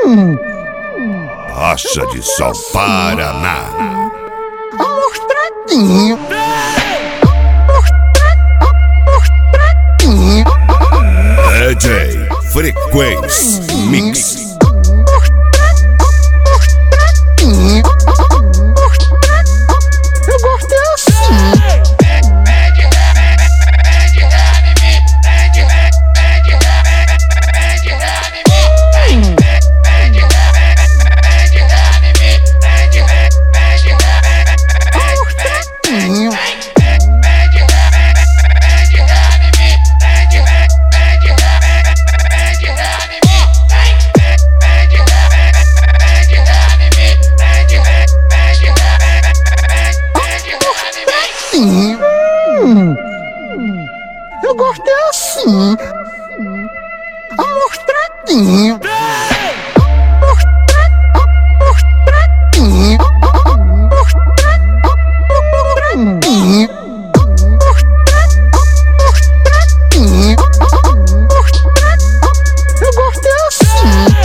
Rocha de Sol, Paraná. Mostradinho. DJ Frequência Mix. Eu gosto é assim. Eu gosto é assim. Amostradinho. Eu gosto é assim.